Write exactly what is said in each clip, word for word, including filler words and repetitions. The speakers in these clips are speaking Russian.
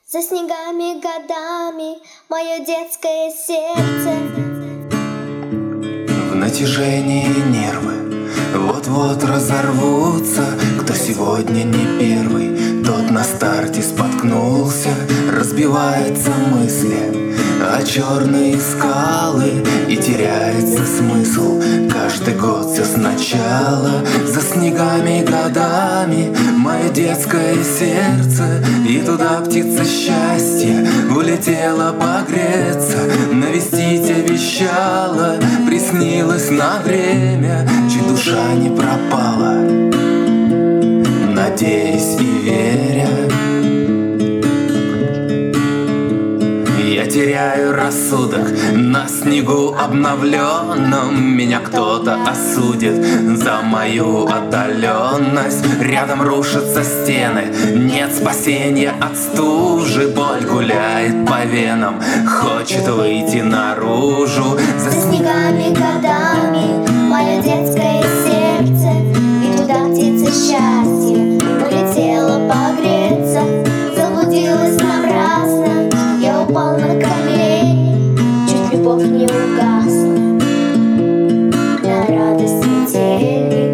За снегами годами мое детское сердце в натяжении нервы вот-вот разорвутся. Кто сегодня не первый, тот на старте споткнулся. Разбиваются мысли о черные скалы, и теряется смысл каждый год все сначала. За снегами годами мое детское сердце, и туда птица счастья улетела погреться. Навестить обещала, приснилась на время, чуть душа не пропала, надеясь и веря. Я теряю рассудок на снегу обновленном. Меня кто-то осудит за мою отдаленность. Рядом рушатся стены, нет спасения от стужи. Боль гуляет по венам, хочет выйти наружу. За снегами годами мое детское сердце, и туда птица счастья улетела погреться. Заблудилась напрасно, я упал на колени, чуть любовь не угасла на радость метели.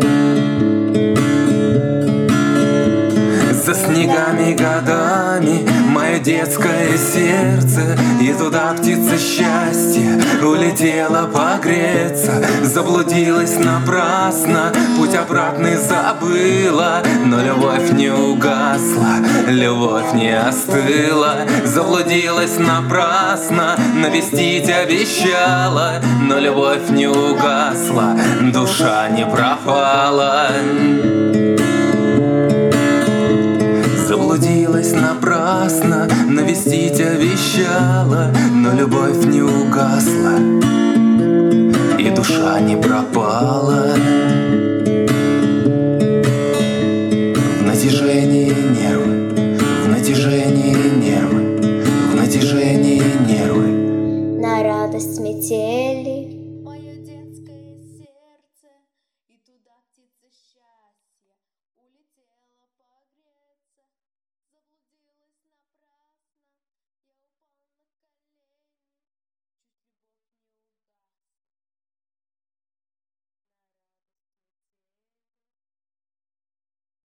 За снегами годами мое детское сердце, и туда птица счастья улетела погреться. Заблудилась напрасно, путь обратный забыла, но любовь не угасла, любовь не остыла. Заблудилась напрасно, навестить обещала, но любовь не угасла, душа не пропала. Заблудилась напрасно, навестить обещала, но любовь не угасла, и душа не пропала. В натяжении нервы, в натяжении нервы, в натяжении нервы, на радость метели.